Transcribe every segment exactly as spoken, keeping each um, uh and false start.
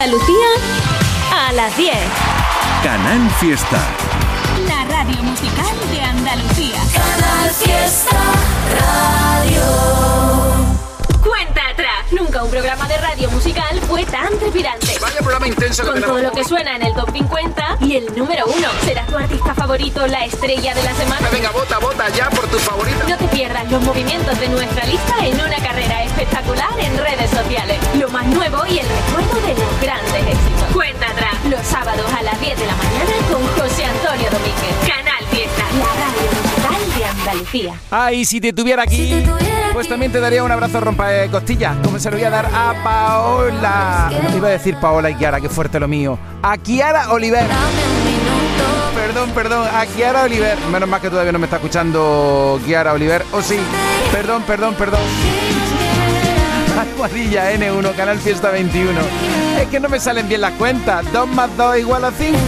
Andalucía a las diez. Canal Fiesta. La radio musical de Andalucía. Canal Fiesta Radio. Cuenta atrás. Nunca un programa de radio musical fue tan trepidante. Vaya programa intenso. Con todo lo que suena en el top cincuenta y el número uno. ¿Será tu artista favorito la estrella de la semana? Venga, vota, vota ya por tu favorita. No te pierdas los movimientos de nuestra lista en una carrera espectacular en redes sociales. Lo más nuevo y el recuerdo de los grandes éxitos. Cuenta atrás. Los sábados a las diez de la mañana con José Antonio Domínguez. Canal Fiesta. La radio musical de Andalucía. Ay, si te tuviera aquí, si te tuviera pues aquí, también te daría un abrazo rompa de costillas, como se lo voy a dar a Paola. Iba a decir Paola y Kiara, qué fuerte lo mío. A Kiara Oliver. Perdón, perdón, a Kiara Oliver. Menos mal que todavía no me está escuchando Kiara Oliver. O oh, sí, perdón, perdón, perdón. Almohadilla ene uno, Canal Fiesta veintiuno. Es que no me salen bien las cuentas. dos más dos igual a cinco.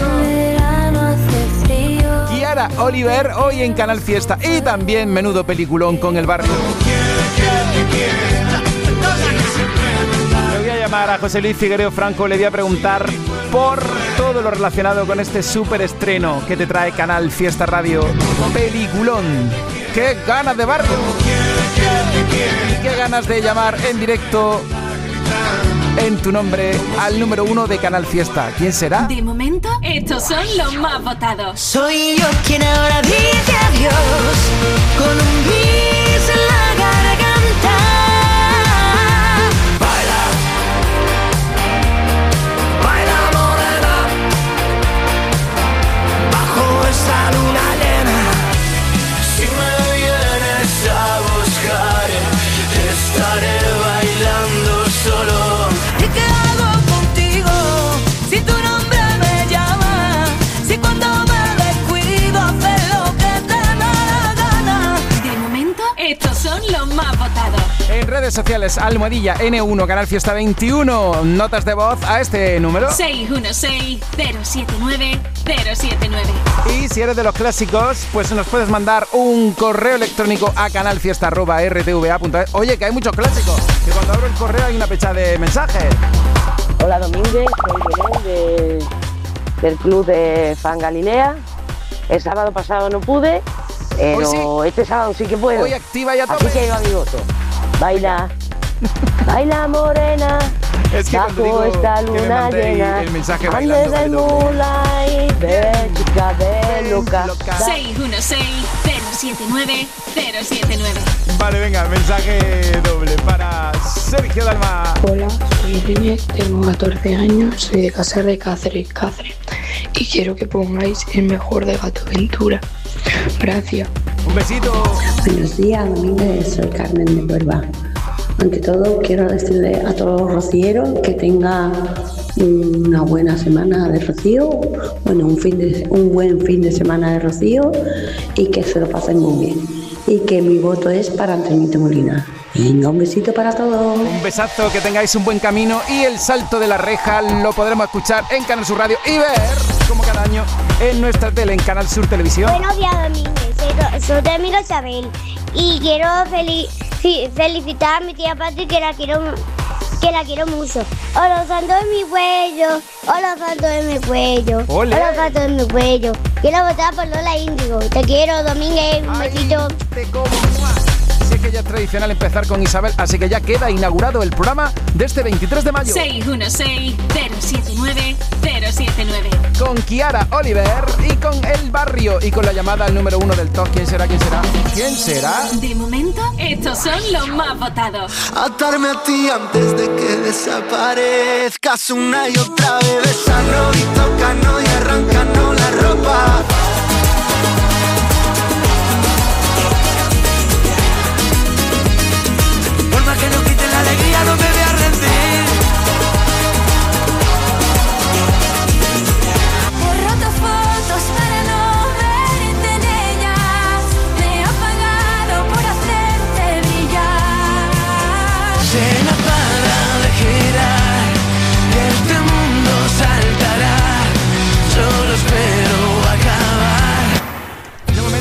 Kiara Oliver hoy en Canal Fiesta. Y también menudo peliculón con El Barrio. Le voy a llamar a José Luis Figuereo Franco. Le voy a preguntar por todo lo relacionado con este súper estreno que te trae Canal Fiesta Radio. Peliculón. ¡Qué ganas de Barrio! Y qué ganas de llamar en directo en tu nombre al número uno de Canal Fiesta. ¿Quién será? De momento, estos son los más votados. Soy yo quien ahora dice adiós con un bis en la garganta. Baila, baila morena, bajo esa luna llena. Si me vienes a buscar, estaré bailando solo. ¿Y qué hago contigo si tu nombre me llama? Si cuando me descuido haces lo que te da la gana. De momento, estos son los más votados. En redes sociales, Almohadilla ene uno, Canal Fiesta veintiuno. Notas de voz a este número seis uno seis, cero siete nueve, cero siete nueve. Y si eres de los clásicos, pues nos puedes mandar un correo electrónico a canalfiesta arroba r t v a punto es. Oye, que hay muchos clásicos, que cuando abro el correo hay una pecha de mensajes. Hola Domínguez, soy Belén de, del club de Fan Galilea. El sábado pasado no pude, pero sí. Este sábado sí que puedo. Hoy activa ya todo. Así que iba a mi voto. Baila, baila morena, es que bajo esta luna llena. El mensaje antes del moonlight, bebé chica de loca. seis uno seis, cero siete nueve, cero siete nueve. Vale, venga, mensaje doble para Sergio Dalma. Hola, soy Irene, tengo catorce años, soy de Casa de Cáceres, Cáceres. Y quiero que pongáis el mejor de Gato Ventura. Gracias. Un besito. Buenos días, Domínguez, soy Carmen de Huelva. Ante todo, quiero decirle a todos los rocieros que tengan una buena semana de rocío, bueno, un, fin de, un buen fin de semana de rocío y que se lo pasen muy bien. Y que mi voto es para Antonito Molina. Venga, un besito para todos. Un besazo, que tengáis un buen camino y el salto de la reja lo podremos escuchar en Canal Sur Radio y ver, como cada año, en nuestra tele, en Canal Sur Televisión. Buenos días, Domínguez, soy tu amiga Isabel y quiero fel- felicitar a mi tía Pati, que la quiero que la quiero mucho. Hola, santo de mi cuello, hola, santo de mi cuello, Olé. hola, santo de mi cuello. Quiero votar por Lola Índigo. Te quiero, Domínguez, un Ay, besito. Te como. Sí, que ya es tradicional empezar con Isabel, así que ya queda inaugurado el programa de este veintitrés de mayo. seis uno seis, cero siete nueve, cero siete nueve. Con Kiara Oliver y con El Barrio y con la llamada al número uno del top. ¿Quién será? ¿Quién será? ¿Quién será? De momento, estos son los más votados. Atarme a ti antes de que desaparezcas una y otra vez, besarnos y tocarnos y arrancarnos la ropa. Por más que nos quiten la alegría, no me voy a rendir. He roto fotos para no verte en ellas. Me he apagado por hacerte brillar. Se la para de girar y este mundo saltará. Solo espero acabar.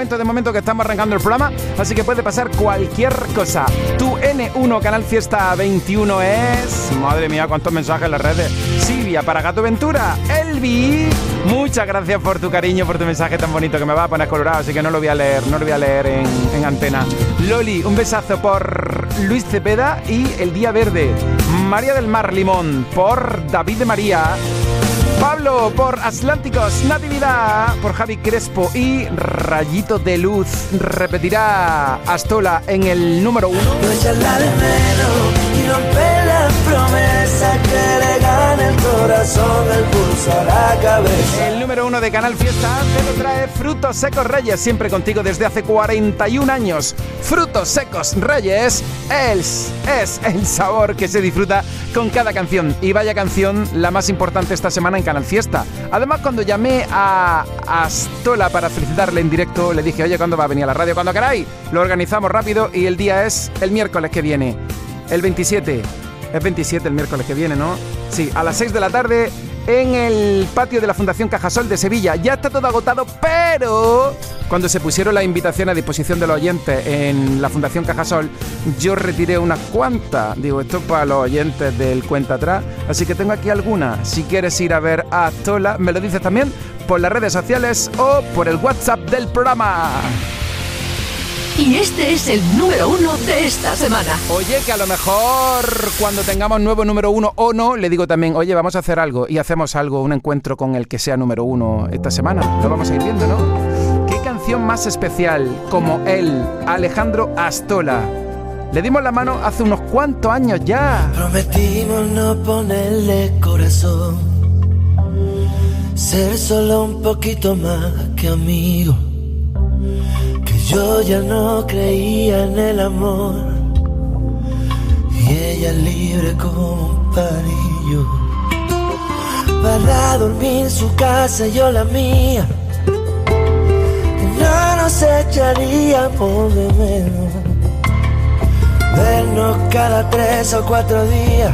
momento, de momento que estamos arrancando el programa, así que puede pasar cualquier cosa. Tu N uno Canal Fiesta veintiuno es... Madre mía, cuántos mensajes en las redes. Silvia para Gato Ventura. Elvi, muchas gracias por tu cariño, por tu mensaje tan bonito que me va a poner colorado, así que no lo voy a leer, no lo voy a leer en, en antena. Loli, un besazo por Luis Cepeda y El Día Verde. María del Mar Limón por David de María. Pablo por Atlánticos, Natividad por Javi Crespo y Rayito de Luz. Repetirá Astola en el número uno. No echarla de menos y romper la promesa que le gana el corazón, el pulso a la cabeza. El número uno de Canal Fiesta te lo trae Frutos Secos Reyes, siempre contigo desde hace cuarenta y un años. Frutos Secos Reyes es, es el sabor que se disfruta con cada canción. Y vaya canción la más importante esta semana en Canal Fiesta. Además, cuando llamé a Astola para felicitarle en directo, le dije, oye, ¿cuándo va a venir a la radio? Cuando queráis. Lo organizamos rápido y el día es el miércoles que viene. El veintisiete. Es veintisiete el miércoles que viene, ¿no? Sí, a las seis de la tarde en el patio de la Fundación Cajasol de Sevilla. Ya está todo agotado, pero cuando se pusieron la invitación a disposición de los oyentes en la Fundación Cajasol, yo retiré unas cuantas. Digo, esto es para los oyentes del Cuenta Atrás. Así que tengo aquí algunas. Si quieres ir a ver a Astola, me lo dices también por las redes sociales o por el WhatsApp del programa. Y este es el número uno de esta semana. Oye, que a lo mejor cuando tengamos nuevo número uno o no, le digo también, oye, vamos a hacer algo y hacemos algo, un encuentro con el que sea número uno esta semana. Lo vamos a ir viendo, ¿no? ¿Qué canción más especial como él, Alejandro Astola? Le dimos la mano hace unos cuantos años ya. Prometimos no ponerle corazón, ser solo un poquito más que amigo. Yo ya no creía en el amor y ella es libre como un parillo. Para dormir en su casa y yo la mía, que no nos echaríamos de menos, vernos cada tres o cuatro días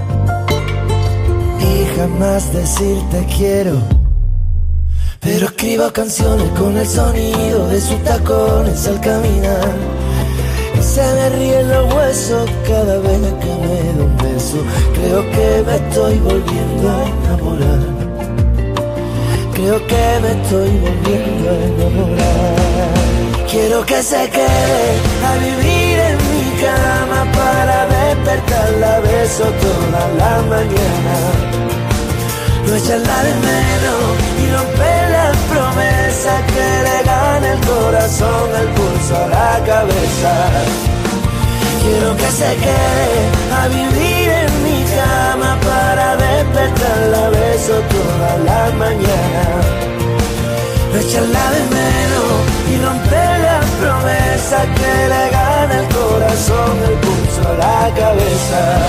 y jamás decirte quiero. Pero escribo canciones con el sonido de sus tacones al caminar. Y se me ríen los huesos cada vez que me da un beso. Creo que me estoy volviendo a enamorar. Creo que me estoy volviendo a enamorar. Quiero que se quede a vivir en mi cama para despertarla a beso toda la mañana. No echarla de menos y romper la promesa que le gana el corazón, el pulso a la cabeza. Quiero que se quede a vivir en mi cama para despertarla a beso toda la mañana. No echarla de menos y romper la promesa que le gana el corazón, el pulso a la cabeza.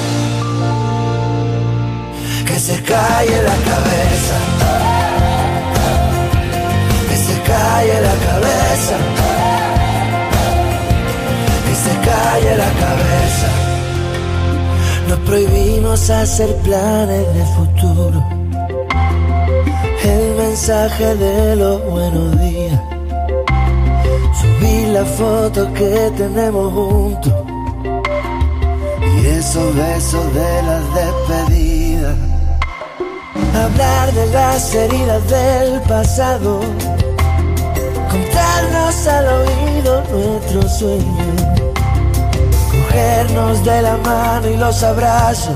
Que se calle la cabeza, que se calle la cabeza, que se calle la cabeza. Nos prohibimos hacer planes de futuro, el mensaje de los buenos días, subir la foto que tenemos juntos y esos besos de las despedidas. Hablar de las heridas del pasado, contarnos al oído nuestros sueños, cogernos de la mano y los abrazos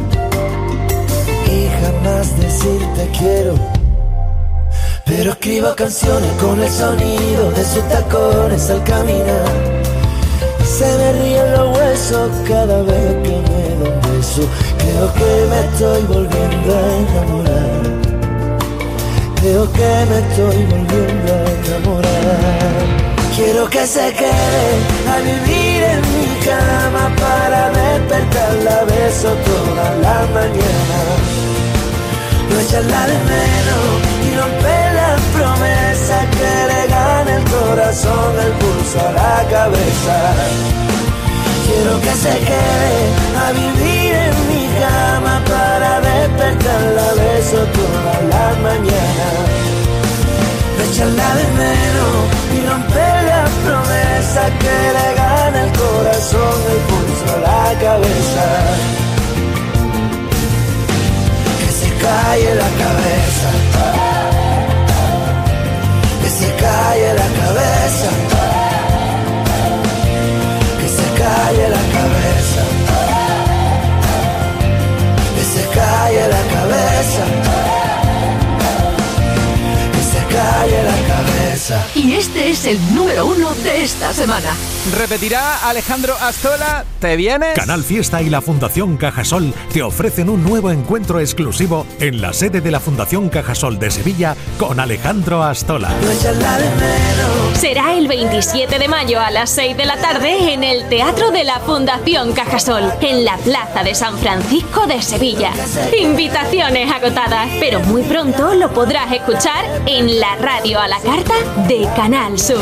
y jamás decirte quiero. Pero escribo canciones con el sonido de sus tacones al caminar. Se me ríen los huesos cada vez que me da un beso. Creo que me estoy volviendo a enamorar. Creo que me estoy volviendo a enamorar. Quiero que se quede a vivir en mi cama para despertarla a beso toda la mañana. No echarla de menos y romper la promesa que le gana el corazón, el pulso a la cabeza. Quiero que se quede a vivir en mi cama para despertarla a beso toda la mañana. No echarla de menos y romper cabeza. Y este es el número uno de esta semana. Repetirá Alejandro Astola, ¿te vienes? Canal Fiesta y la Fundación Cajasol te ofrecen un nuevo encuentro exclusivo en la sede de la Fundación Cajasol de Sevilla con Alejandro Astola. Será el veintisiete de mayo a las seis de la tarde en el Teatro de la Fundación Cajasol, en la Plaza de San Francisco de Sevilla. Invitaciones agotadas, pero muy pronto lo podrás escuchar en la radio a la carta de Canal Sur.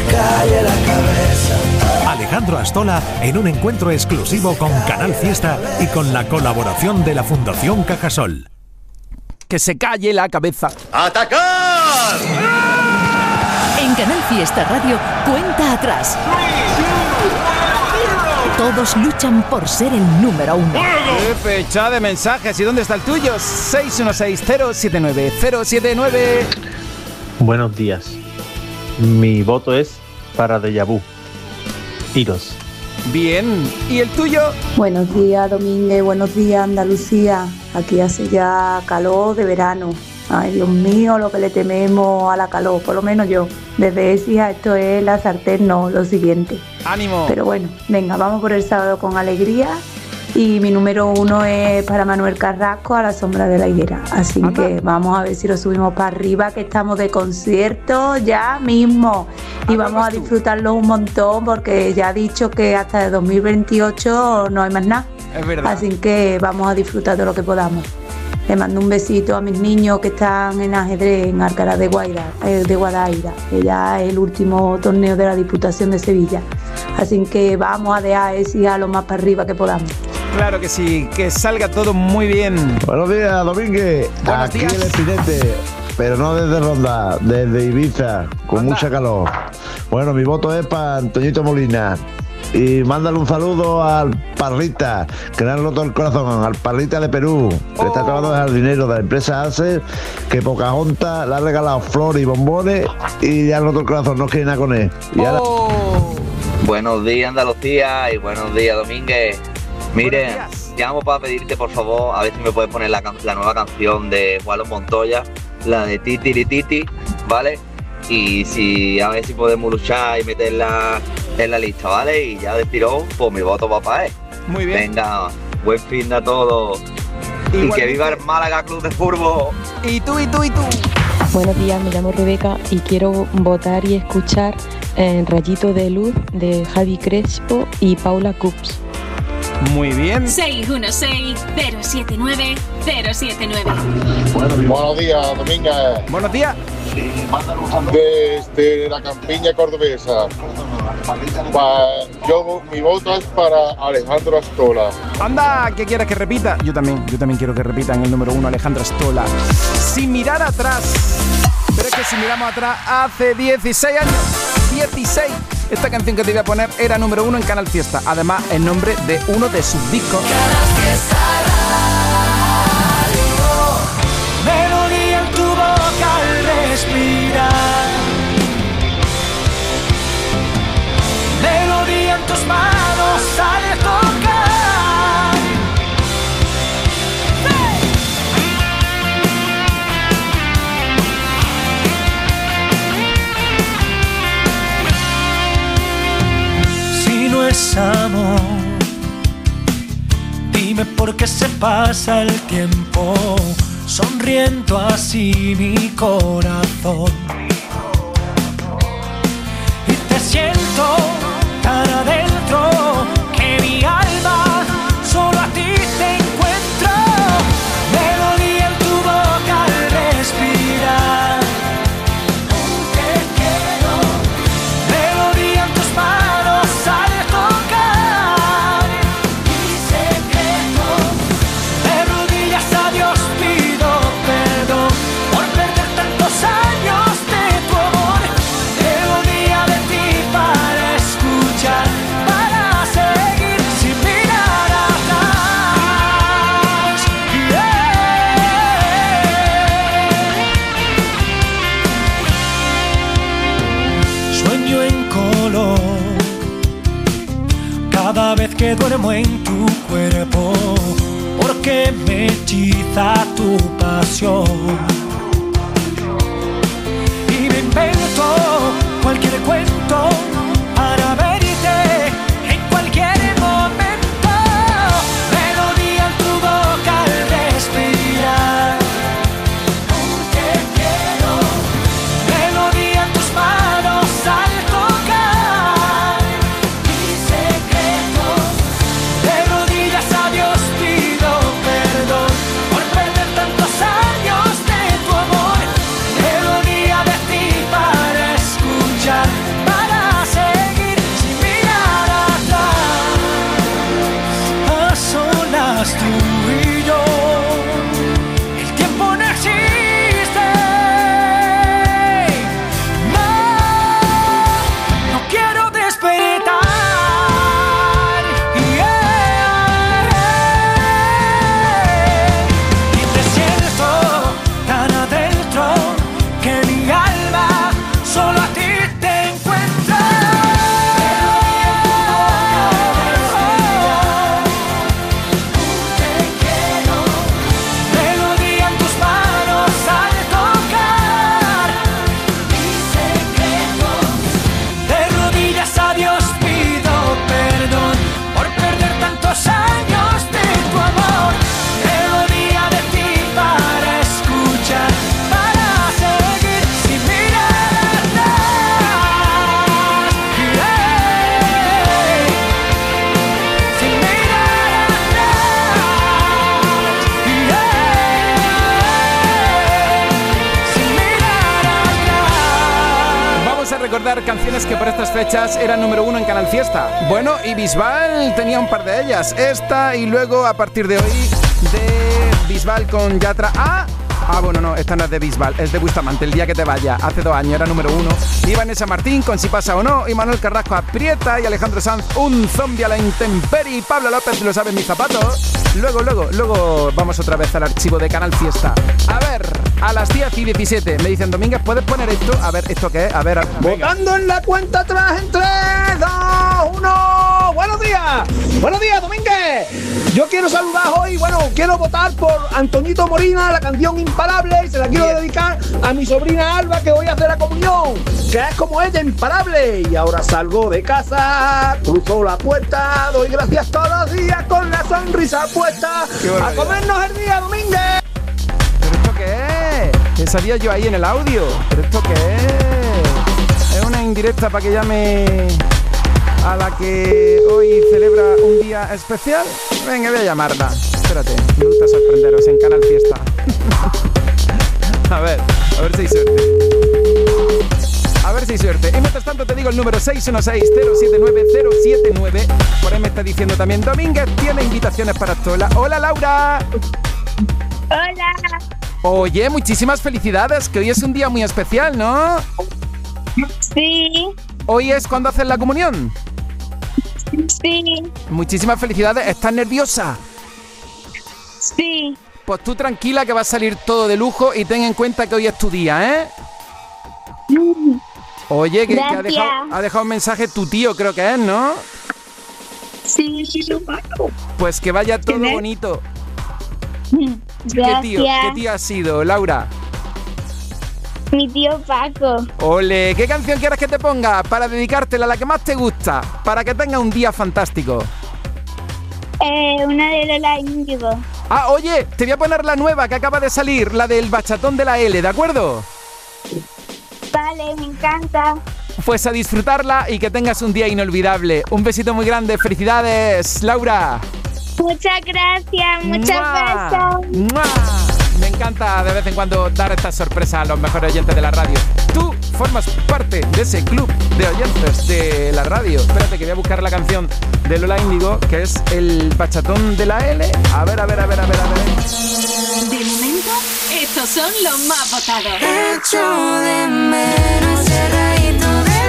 Alejandro Astola en un encuentro exclusivo con Canal Fiesta y con la colaboración de la Fundación Cajasol. Que se calle la cabeza. ¡Atacar! En Canal Fiesta Radio, cuenta atrás. Todos luchan por ser el número uno. ¡Qué fecha de mensajes! ¿Y dónde está el tuyo? seis uno seis cero siete nueve cero siete nueve. Buenos días. Mi voto es para Déjà Vu. Iros. Bien. ¿Y el tuyo? Buenos días, Domínguez. Buenos días, Andalucía. Aquí hace ya calor de verano. Ay, Dios mío, lo que le tememos a la calor, por lo menos yo. Desde Écija, esto es la sartén, no, lo siguiente. ¡Ánimo! Pero bueno, venga, vamos por el sábado con alegría. Y mi número uno es para Manuel Carrasco, A la sombra de la higuera. Así Anda. que vamos a ver si lo subimos para arriba, que estamos de concierto ya mismo. Y vamos a disfrutarlo un montón, porque ya ha dicho que hasta el dos mil veintiocho no hay más nada. Es verdad. Así que vamos a disfrutar de lo que podamos. Le mando un besito a mis niños que están en ajedrez en Alcalá de Guaira, eh, de Guadaira, que ya es el último torneo de la Diputación de Sevilla. Así que vamos a dejar ese a lo más para arriba que podamos. Claro que sí, que salga todo muy bien. Buenos días, Domínguez. Buenos Aquí días. el Espinete, pero no desde Ronda, desde Ibiza, con Anda. mucha calor. Bueno, mi voto es para Antoñito Molina. Y mándale un saludo al Parrita, que le han roto el corazón, al Parrita de Perú, que Oh. está acabando de jardinero de la empresa Acer, que Pocahontas le ha regalado flores y bombones y le han roto el corazón, no quiere nada con él. Y ahora... Oh. Buenos días, Andalucía, y buenos días, Domínguez. Miren, llamo para pedirte, por favor, a ver si me puedes poner la, can- la nueva canción de Juan Montoya, la de Titi Titi, ¿vale? Y si a ver si podemos luchar y meterla en la lista, ¿vale? Y ya de tirón, pues mi voto va para él. Muy bien. Venga, buen fin de todos. Y que viva el Málaga Club de Fútbol. Y tú, y tú, y tú. Buenos días, me llamo Rebeca y quiero votar y escuchar eh, Rayito de Luz de Javi Crespo y Paula Cups. Muy bien. seis uno seis cero siete nueve cero siete nueve. Buenos días, Domínguez. Buenos días. Desde la campiña cordobesa. Pa- yo, mi voto es para Alejandro Astola. Anda, ¿qué quieres que repita? Yo también, yo también quiero que repitan el número uno, Alejandro Astola. Sin mirar atrás. Pero es que si miramos atrás, hace dieciséis años, dieciséis, esta canción que te voy a poner era número uno en Canal Fiesta. Además, el nombre de uno de sus discos. Melodía en tu boca al respirar. Melodía en tus manos al tocar. Si no es amor, dime por qué se pasa el tiempo sonriendo así mi corazón. Y te siento tan adentro que mi alma solo a ti te encuentro. Melodía en tu boca al respirar. Te quiero. Melodía en tus manos al tocar. Mi secreto. De rodillas a Dios pido perdón por perder tantos años de tu amor. Melodía de ti para escuchar, para seguir sin mirar atrás. Yeah. Sueño en color cada vez que duermo en tu cuerpo, porque me hechiza tu pasión. Y me invento recordar canciones que por estas fechas eran número uno en Canal Fiesta. Bueno, y Bisbal tenía un par de ellas. Esta y luego, a partir de hoy, de Bisbal con Yatra. ¡Ah! Ah, bueno, no, esta no es de Bisbal, es de Bustamante, El día que te vaya. Hace dos años era número uno. Y Vanessa Martín con Si pasa o no. Y Manuel Carrasco, Aprieta. Y Alejandro Sanz, Un zombie a la intemperie. Y Pablo López, Lo saben mis zapatos. Luego, luego, luego vamos otra vez al archivo de Canal Fiesta. A ver, a las diez y diecisiete me dicen, Domínguez, ¿puedes poner esto? A ver, ¿esto qué es? A ver, a... Votando en la cuenta atrás en tres, dos, uno. ¡Buenos días! ¡Buenos días, Domínguez! Yo quiero saludar hoy, bueno, quiero votar por Antoñito Molina, la canción Imparable, y se la quiero Bien. dedicar a mi sobrina Alba, que hoy hace la comunión, que es como ella, imparable. Y ahora salgo de casa, cruzo la puerta, doy gracias todos los días con la sonrisa puesta. A comernos el día, Domínguez. ¿Pero esto qué es? Que salía yo ahí en el audio. ¿Pero esto qué es? Es una indirecta para que llame a la que hoy celebra un día especial. Venga, voy a llamarla. Espérate, me gusta sorprenderos en Canal Fiesta. A ver, a ver si hay suerte. A ver si hay suerte. Y mientras tanto te digo el número seis uno seis, cero siete nueve, cero siete nueve. Por ahí me está diciendo también, Domínguez tiene invitaciones para Tola. Hola, Laura. Hola. Oye, muchísimas felicidades, que hoy es un día muy especial, ¿no? Sí. ¿Hoy es cuando haces la comunión? Sí. Muchísimas felicidades. ¿Estás nerviosa? Sí. Pues tú tranquila, que va a salir todo de lujo, y ten en cuenta que hoy es tu día, ¿eh? Mm. Oye, que, que ha, dejado, ha dejado un mensaje tu tío, creo que es, ¿no? Sí, sí, lo pago. Pues que vaya todo ¿Qué bonito. Gracias. ¿Qué tío, ¿Qué tío ha sido, Laura? Mi tío Paco. Ole, ¿qué canción quieres que te ponga para dedicártela a la que más te gusta? Para que tenga un día fantástico. Eh, una de Lola Índigo. Ah, oye, te voy a poner la nueva que acaba de salir, la del bachatón de la L, ¿de acuerdo? Vale, me encanta. Pues a disfrutarla y que tengas un día inolvidable. Un besito muy grande, felicidades, Laura. Muchas gracias, muchas ¡Mua! besos. ¡Mua! Me encanta de vez en cuando dar estas sorpresas a los mejores oyentes de la radio. Tú formas parte de ese club de oyentes de la radio. Espérate que voy a buscar la canción de Lola Índigo, que es el bachatón de la L. A ver, a ver, a ver, a ver, a ver. De momento, estos son los más votados. Echo de menos ese rayito de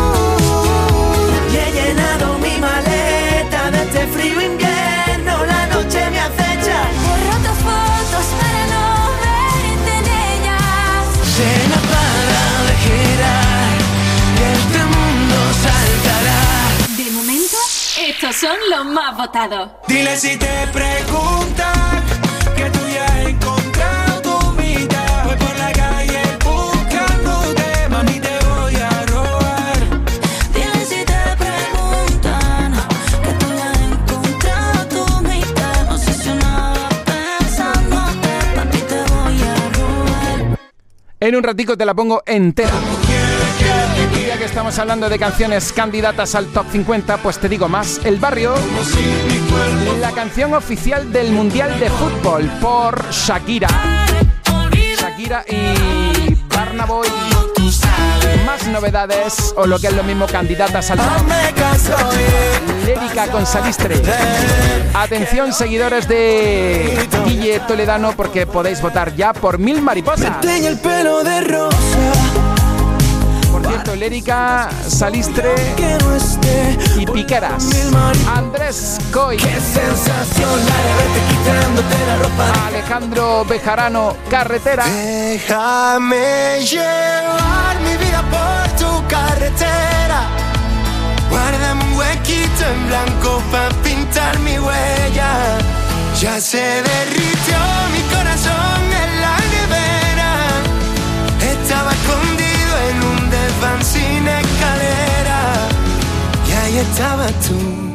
luz. Y he llenado mi maleta de este frío invierno. La noche me acecha. Borro tus fotos para no verte en ellas. Se no para de girar y este mundo saltará. De momento, estos son los más votados. Dile si te preguntan que tú ya has encontrado tu mitad. Voy por la calle buscándote, mami, te voy a robar. Dile si te preguntan que tú ya has encontrado tu mitad. Obsesionada pensándote, papi, te voy a robar. En un ratico te la pongo entera. Ya que estamos hablando de canciones candidatas al top cincuenta, pues te digo más. El Barrio, la canción oficial del Mundial de Fútbol por Shakira. Shakira y Burna Boy. Más novedades, o lo que es lo mismo, candidatas al top. Lérica con Salistre. Atención, seguidores de Guille Toledano, porque podéis votar ya por Mil Mariposas. El pelo de rosa. Por cierto, Lérica, Salistre y Piqueras. Andrés Coy. Alejandro Bejarano, Carretera. Déjame llevar mi vida por tu carretera. Guárdame un huequito en blanco para pintar mi huella. Ya se derritió mi corazón en la nevera. Estaba escondido en un desván sin escalera. Y ahí estaba tú.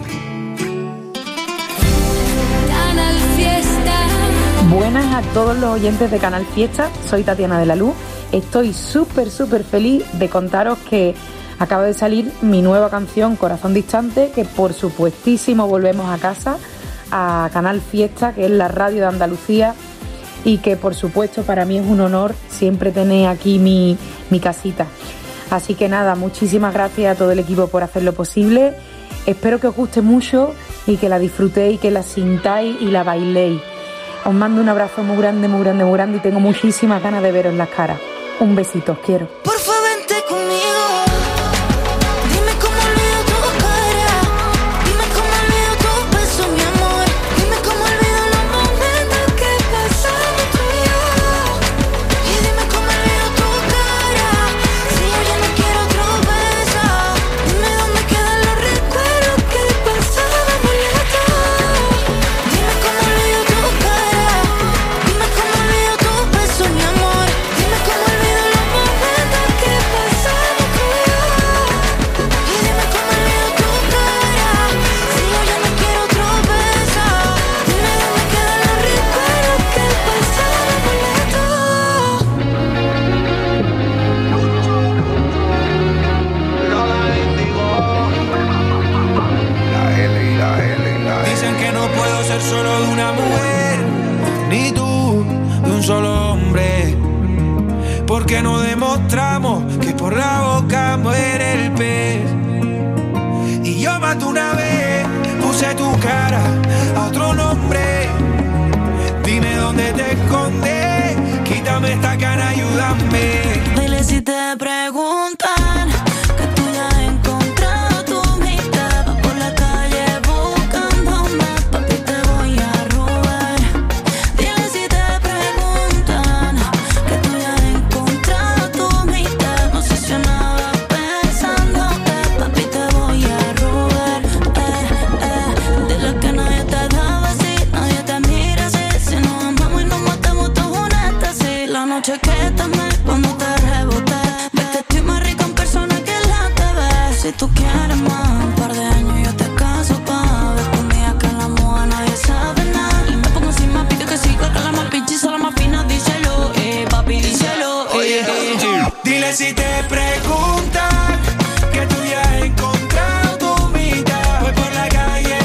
Canal Fiesta. Buenas a todos los oyentes de Canal Fiesta, soy Tatiana de la Luz. Estoy súper súper feliz de contaros que acaba de salir mi nueva canción Corazón Distante, que por supuestísimo volvemos a casa, a Canal Fiesta, que es la radio de Andalucía, y que por supuesto para mí es un honor siempre tener aquí mi, mi casita. Así que nada, muchísimas gracias a todo el equipo por hacerlo posible. Espero que os guste mucho y que la disfrutéis, que la sintáis y la bailéis. Os mando un abrazo muy grande, muy grande, muy grande y tengo muchísimas ganas de veros las caras. Un besito, os quiero. Por favor, vente conmigo. Dime cómo olvido tu cara. Dime cómo olvido tu beso, mi amor. Dime cómo olvido los momentos que pasamos tú y yo. Y dime cómo olvido tu cara. Si yo ya no quiero otro beso. Dime dónde quedan los recuerdos que pasábamos los dos. Dime cómo olvido tu cara. Dime cómo olvido tu beso, mi amor. Dime cómo olvido los momentos que pasamos tú y yo. Y dime cómo olvido tu cara. Si yo ya no quiero otro beso. Dime dónde quedan los recuerdos que pasábamos los dos. Dicen que no puedo ser solo de una mujer, ni tú de un solo hombre, porque no demostramos que por la boca muere el pez. Y yo maté una vez, puse tu cara a otro nombre. Dime dónde te escondes, quítame esta cara, ayúdame. Dile si te preguntan que tú ya has encontrado tu mitad. Vas por la calle buscándome, papi, te voy a robar. Dile si te preguntan que tú ya has encontrado tu mitad. Obsesionada pensándote, papi, te voy a robar. Eh, eh. Dile que nadie te daba así, nadie te mira así. Si nos amamos y nos matamos todos juntos así. La noche que tomé cuando te reboté, ves que estoy más rica en persona que la T V. Si tú quieres más, un par de años yo te caso pa' ver conmigo que en la moda nadie sabe nada. Y me pongo encima, pide que siga con la más pinchiza, la más fina, díselo, eh, papi, díselo, eh, eh. Dile si te preguntan que tú ya has encontrado tu mitad. Voy por la calle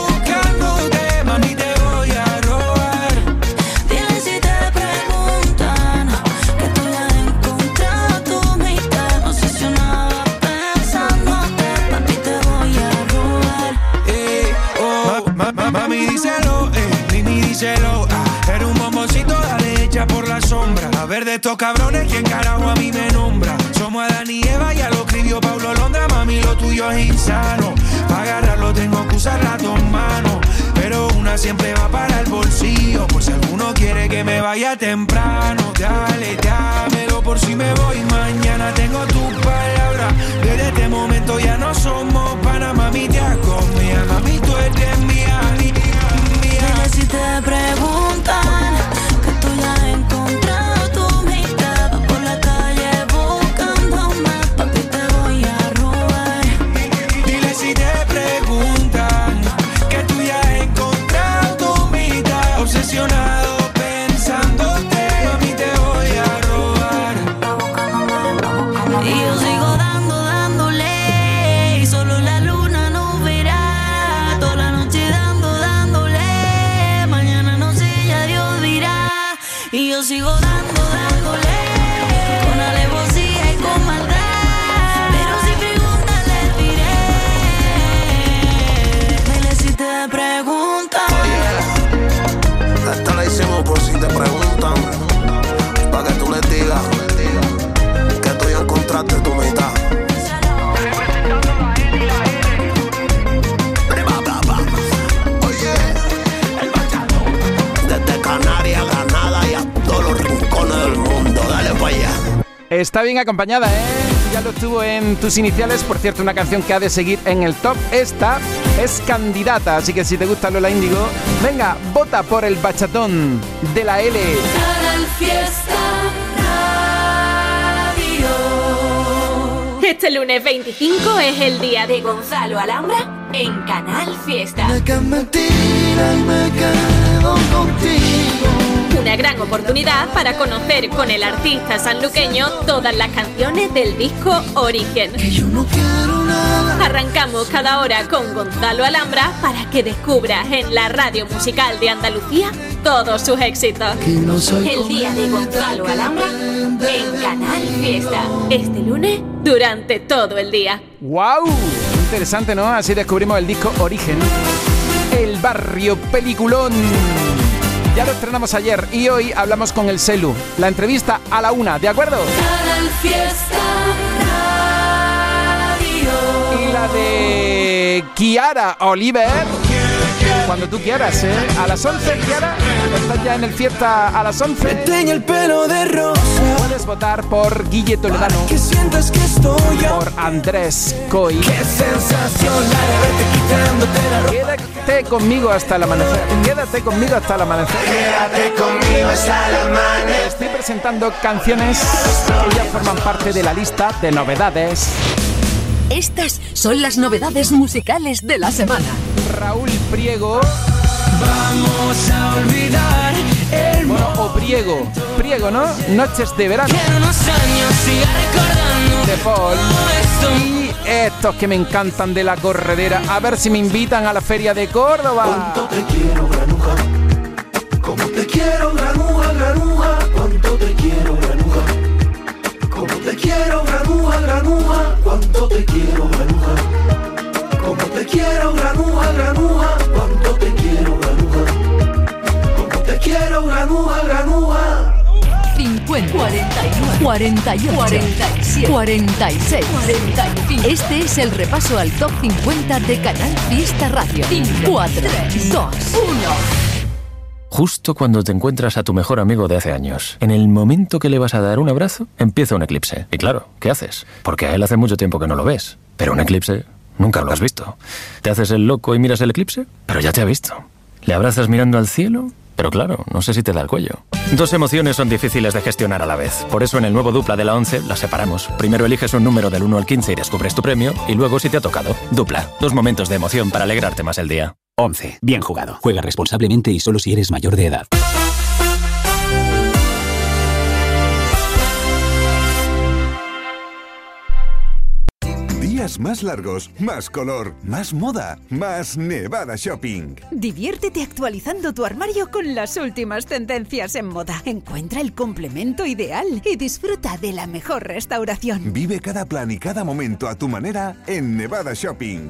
buscándote, mami, te voy a robar. Dile si te preguntan que tú ya has encontrado tu mitad. Obsesionada pensándote, papi, te voy a robar. Eh, oh, ma- ma- mami, díselo, eh, Mimi, díselo. Ah, eres un bomboncito, dale, hecha por la sombra. A ver de estos cabrones, ¿quién carajo a mí me nombra? Somos Adán y Eva, ya lo escribió Paulo Londra. Mami, lo tuyo es insano. Para agarrarlo tengo que usar las dos manos, pero una siempre va para el bolsillo, por si alguno quiere que me vaya temprano. Dale, dámelo por si me voy mañana. Tengo tus palabras, desde este momento ya no somos pana. Mami, te hago mía, mami, tú eres mía, mía, mía. Dile si te preguntan que tú ya has encontrado tu mitad. Vas por la calle buscándome, papi, te voy a robar. Dile si te preguntan que tú ya has encontrado tu mitad. Obsesionado pensándote, mami, te voy a robar. Y yo sigo dando, dándole, y solo la luna no verá. Toda la noche dando, dándole, mañana no sé, ya Dios dirá. Y yo sigo dando, dándole, con alevosía y con maldad. Pero si preguntan le diré. Dile si te preguntan. Esta la hicimos por si te preguntan, para que tú les digas que tú ya encontraste tu mitad. Oye, el bachado, desde Canarias, Granada y a todos los rincones del mundo, dale para allá. Está bien acompañada, ¿eh? Ya lo tuvo en tus iniciales. Por cierto, una canción que ha de seguir en el top. Esta es candidata, así que si te gusta Lola Índigo, venga, vota por el bachatón de la L. Canal Fiesta Radio. Este lunes veinticinco es el día de Gonzalo Alhambra en Canal Fiesta. De que es mentira y me quedo contigo. Una gran oportunidad para conocer con el artista sanluqueño todas las canciones del disco Origen. Arrancamos cada hora con Gonzalo Alhambra para que descubras en la radio musical de Andalucía todos sus éxitos. El día de Gonzalo Alhambra en Canal Fiesta. Este lunes, durante todo el día. ¡Wow! Interesante, ¿no? Así descubrimos el disco Origen. El barrio peliculón. Ya lo estrenamos ayer y hoy hablamos con el Celu. La entrevista a la una, ¿de acuerdo? Canal Fiesta Radio. Y la de Kiara Oliver. Cuando tú quieras, ¿eh? A las once, Kiara. Estás ya en el Fiesta a las once. Me teñe el pelo de rosa. Puedes votar por Guille Toledano. Que sientas que estoy ya. Por Andrés Coy. Qué sensación la de verte quitándote la ropa. Quédate conmigo hasta el amanecer. Quédate conmigo hasta el amanecer. Quédate conmigo hasta el amanecer. Estoy presentando canciones que ya forman parte de la lista de novedades. Estas son las novedades musicales de la semana. Raúl Priego. Vamos a olvidar el bueno, o Priego. Priego, ¿no? Noches de verano. Que en unos años siga recordando de Paul. Esto. Y estos que me encantan de la corredera. A ver si me invitan a la feria de Córdoba. Cuánto te quiero, granuja. Como te quiero, granuja, granuja. Cuánto te quiero, granuja. Como te quiero, granuja, granuja. Cuánto te quiero, granuja. Como te quiero, granuja, granuja. Cuánto te quiero, granuja. Como te quiero, granuja, granuja. cincuenta, cuarenta y nueve, cuarenta y ocho, cuarenta y siete, cuarenta y seis, cuarenta y cinco. Este es el repaso al top cincuenta de Canal Fiesta Radio. cinco, cuatro, dos, uno. Justo cuando te encuentras a tu mejor amigo de hace años, en el momento que le vas a dar un abrazo, empieza un eclipse. Y claro, ¿qué haces? Porque a él hace mucho tiempo que no lo ves. Pero un eclipse nunca lo has visto. ¿Te haces el loco y miras el eclipse? Pero ya te ha visto. ¿Le abrazas mirando al cielo? Pero claro, no sé si te da el cuello. Dos emociones son difíciles de gestionar a la vez. Por eso en el nuevo Dupla de la once las separamos. Primero eliges un número del uno al quince y descubres tu premio. Y luego si te ha tocado. Dupla. Dos momentos de emoción para alegrarte más el día. once. Bien jugado. Juega responsablemente y solo si eres mayor de edad. Días más largos, más color, más moda, más Nevada Shopping. Diviértete actualizando tu armario con las últimas tendencias en moda. Encuentra el complemento ideal y disfruta de la mejor restauración. Vive cada plan y cada momento a tu manera en Nevada Shopping.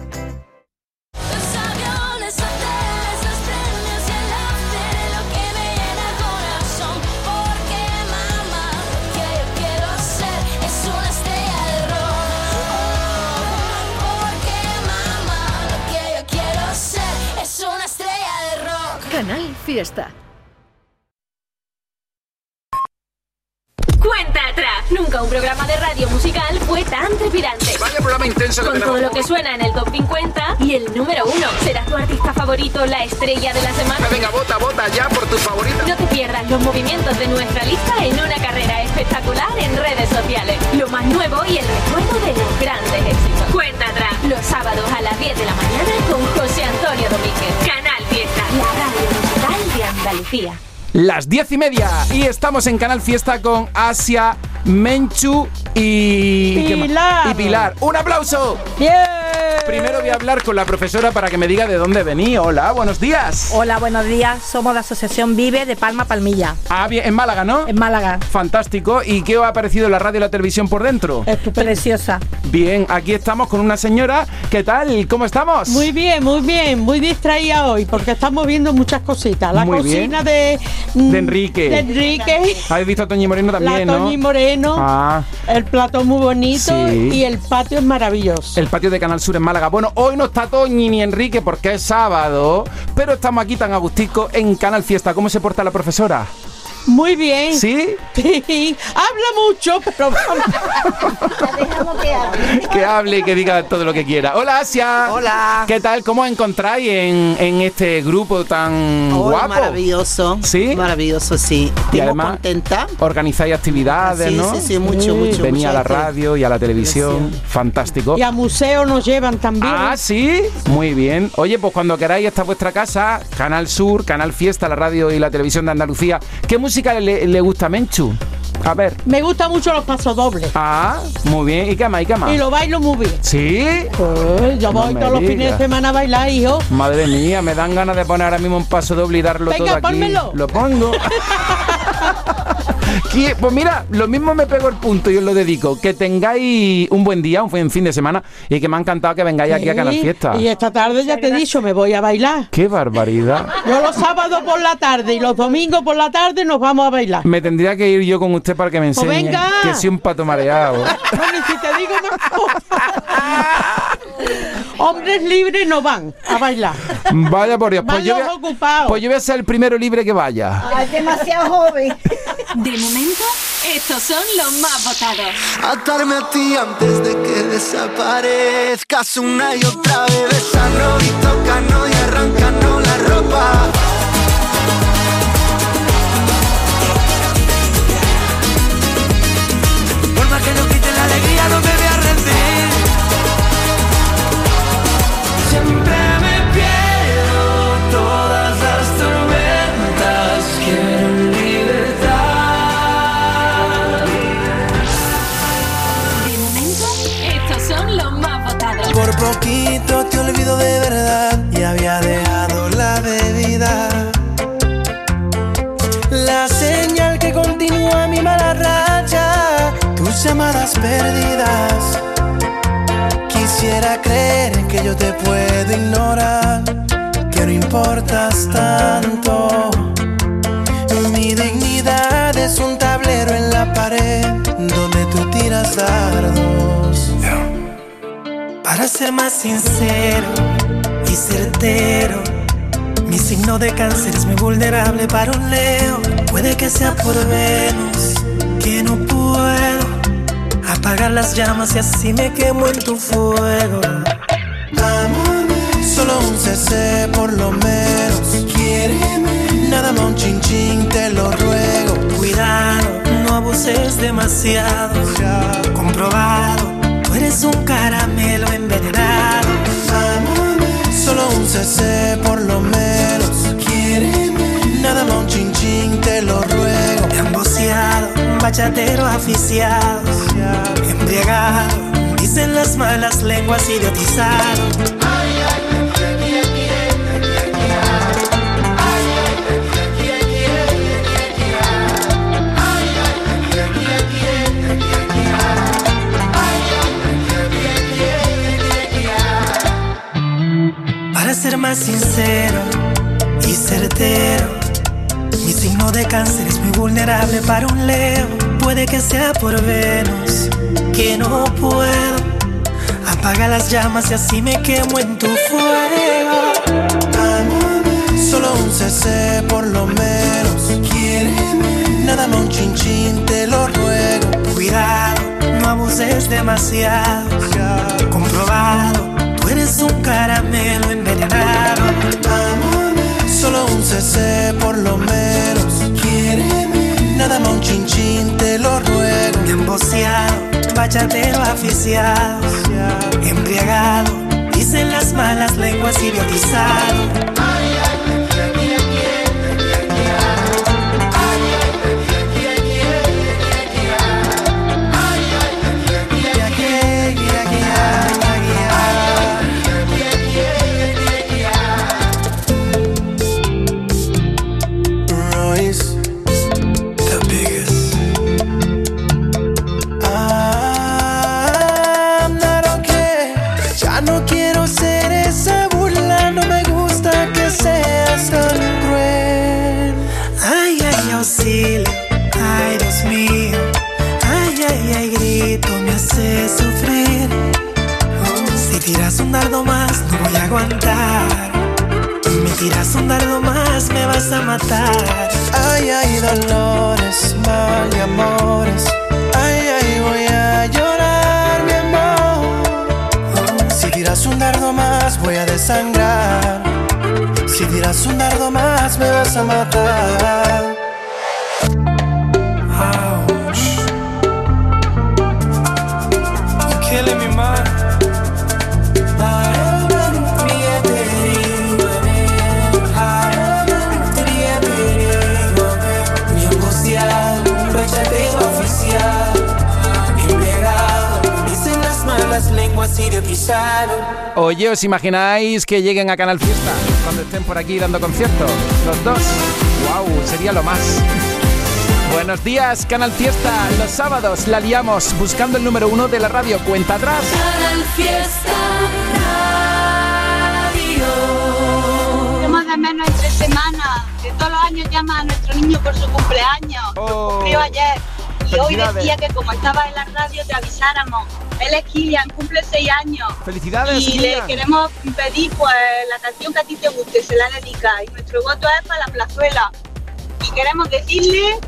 Canal Fiesta. Cuenta atrás. Nunca un programa de radio musical fue tan trepidante. Vaya programa intenso que Con tenemos. todo lo que suena en el top cincuenta y el número uno. ¿Será tu artista favorito la estrella de la semana? Venga, vota, vota ya por tu favorita. No te pierdas los movimientos de nuestra lista en una carrera espectacular en redes sociales. Lo más nuevo y el recuerdo de los grandes éxitos. Cuenta atrás. Los sábados a las diez de la mañana con José Antonio Domínguez. Canal Fiesta, la radio musical de Andalucía. Las diez y media y estamos en Canal Fiesta con Asia, Menchu y Pilar. y Pilar. ¡Un aplauso! ¡Bien! Primero voy a hablar con la profesora para que me diga de dónde venís. Hola, buenos días. Hola, buenos días. Somos la Asociación Vive de Palma Palmilla. Ah, bien, en Málaga, ¿no? En Málaga. Fantástico. ¿Y qué os ha parecido la radio y la televisión por dentro? Preciosa. Bien, aquí estamos con una señora. ¿Qué tal? ¿Cómo estamos? Muy bien, muy bien. Muy distraída hoy porque estamos viendo muchas cositas. La Muy cocina bien. de... De Enrique. De Enrique. ¿Habéis visto a Toñi Moreno también, La no? Toñi Moreno. Ah. El plato muy bonito Sí. y el patio es maravilloso. El patio de Canal Sur en Málaga. Bueno, hoy no está Toñi ni Enrique porque es sábado, pero estamos aquí tan agustico en Canal Fiesta. ¿Cómo se porta la profesora? Muy bien. ¿Sí? Sí. Habla mucho, pero La dejamos que hable. Que hable y que diga todo lo que quiera. Hola, Asia. Hola. ¿Qué tal? ¿Cómo os encontráis en, en este grupo tan Oh, guapo? maravilloso. ¿Sí? Maravilloso, sí. Y Estoy además, muy contenta. organizáis actividades, Sí, ¿no? sí, sí, mucho, mucho, Venía mucho a la hacer. radio y a la televisión. Fantástico. y a museo nos llevan también. Ah, sí, muy bien. Oye, pues cuando queráis, esta es vuestra casa, Canal Sur, Canal Fiesta, la radio y la televisión de Andalucía. ¿Qué música le, le gusta a Menchu? A ver. Me gustan mucho los pasodobles. Ah, muy bien. ¿Y qué más? ¿Y qué más? Y lo bailo muy bien. ¿Sí? Pues yo No voy me todos los fines digas. de semana a bailar, hijo. Madre mía, me dan ganas de poner ahora mismo un paso doble y darlo Venga, todo aquí. pónmelo. Lo pongo. ¿Qué? Pues mira, lo mismo me pego el punto y os lo dedico. Que tengáis un buen día, un buen fin de semana y que me ha encantado que vengáis aquí a Canal Fiesta. Y esta tarde ya te he dicho, me voy a bailar. ¡Qué barbaridad! Yo los sábados por la tarde y los domingos por la tarde nos vamos a bailar. Me tendría que ir yo con usted para que me enseñe. Pues venga. Que soy un pato mareado. Bueno, y si te digo no. Hombres libres no van a bailar. Vaya por Dios. Pues Van yo, los voy a, ocupados. pues yo voy a ser el primero libre que vaya. Ah, es demasiado joven. De momento, estos son los más votados. Atarme a ti antes de que desaparezcas una y otra vez, besarnos y tocarnos y arrancarnos la ropa. Por más que nos quiten la alegría, no me voy a rendir. Siempre me pierdo todas las tormentas, quiero libertad. De momento, estos son los más votados. Por poquito te olvido de verdad y había dejado la bebida. La señal que continúa mi mala racha, tus llamadas perdidas. Quisiera creer que yo te puedo ignorar, que no importas tanto. Mi dignidad es un tablero en la pared donde tú tiras dardos. Para ser más sincero y certero, mi signo de cáncer es muy vulnerable para un Leo. Puede que sea por Venus, que no puedo apagar las llamas y así me quemo en tu fuego. Amame, solo un C C por lo menos. Quiéreme, nada más un chin chin, te lo ruego. Cuidado, no abuses demasiado. Comprobado, tú eres un caramelo envenenado. Amame, solo un C C por lo menos. Quiéreme, nada más un chin chin, te lo ruego. Emboceado, bachatero aficiado, embriagado, dicen las malas lenguas, idiotizado. Para ser más sincero y certero, mi signo de cáncer es muy vulnerable para un Leo. Puede que sea por Venus, que no puedo apagar las llamas y así me quemo en tu fuego. Amame, solo un C C por lo menos. Quiéreme, nada más un chin chin, te lo ruego. Cuidado, no abuses demasiado. Comprobado, tú eres un caramelo envenenado. Amame, solo un C C por lo menos. Quiéreme, nada más un chin chin, te lo ruego. Emboceado, bachatero aficiado, embriagado, dicen las malas lenguas, idiotizado. Ay, Dios mío, ay, ay, ay, grito, me hace sufrir. Oh, si tiras un dardo más, no voy a aguantar. Me tiras un dardo más, me vas a matar. Ay, ay, dolores, mal y amores. Ay, ay, voy a llorar, mi amor. Oh, si tiras un dardo más, voy a desangrar. Si tiras un dardo más, me vas a matar. Killing me, man. Mi angustia, bachatero oficial, embriagado, dicen las malas lenguas y de pisado. Oye, ¿os imagináis que lleguen a Canal Fiesta cuando estén por aquí dando conciertos? Los dos. ¡Wow! Sería lo más. Buenos días, Canal Fiesta. Los sábados la liamos buscando el número uno de la radio. Cuenta atrás. Canal Fiesta Radio. Tenemos de menos entre semanas. Que todos los años llama a nuestro niño por su cumpleaños. Oh. Cumplió ayer. Y hoy Felicidades. decía que como estaba en la radio te avisáramos. Él es Kilian, cumple seis años. Felicidades, Y Kilian. le queremos pedir pues la canción que a ti te guste, se la dedica. Y nuestro voto es para la plazuela. Y queremos decirle...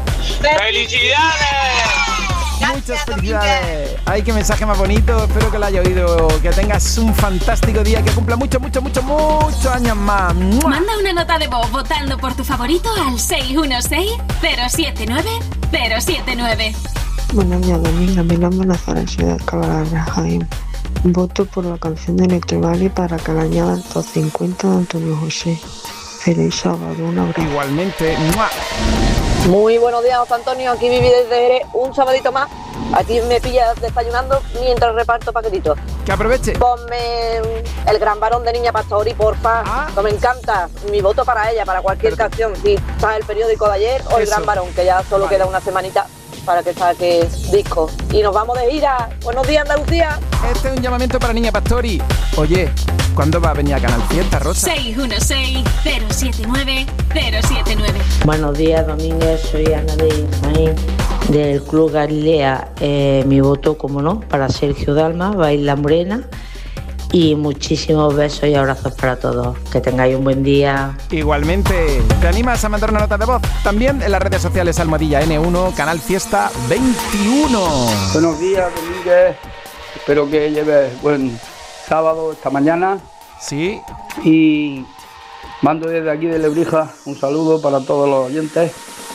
¡Felicidades! Muchas felicidades. Ay, qué mensaje más bonito. Espero que lo haya oído. Que tengas un fantástico día. Que cumpla mucho, mucho, mucho, muchos años más. ¡Mua! Manda una nota de voz votando por tu favorito al seis uno seis, cero siete nueve, cero siete nueve. Buenos días, Dominga. Mi nombre es Nazaré, soy de Alcalá de Jaén. Voto por la canción de Electrogali para que la añada al top cincuenta de Antonio José. Feliz sábado, un abrazo. Igualmente. ¡Mua! Muy buenos días, José Antonio. Aquí Vivi desde Jerez, un sabadito más. Aquí me pillas desayunando mientras reparto paquetitos. Que aproveche. Ponme El Gran Varón de Niña Pastori, porfa. Ah. Que me encanta. Mi voto para ella, para cualquier Pero- canción. Si está el periódico de ayer o El Eso. Gran Varón, que ya solo Vale. queda una semanita para que saque disco. Y nos vamos de gira. Buenos días, Andalucía. Este es un llamamiento para Niña Pastori. Oye, ¿cuándo va a venir a Canal Fiesta, Rosa? seis uno seis, cero siete nueve, cero siete nueve. Buenos días, Domínguez. Soy Ana de Jaén, del Club Galilea. Eh, mi voto, como no, para Sergio Dalma, Baila Morena. Y muchísimos besos y abrazos para todos. Que tengáis un buen día. Igualmente. ¿Te animas a mandar una nota de voz? También en las redes sociales Almohadilla N uno, Canal Fiesta veintiuno. Buenos días, Domínguez. Espero que lleves buen sábado esta mañana. Sí. Y mando desde aquí de Lebrija un saludo para todos los oyentes.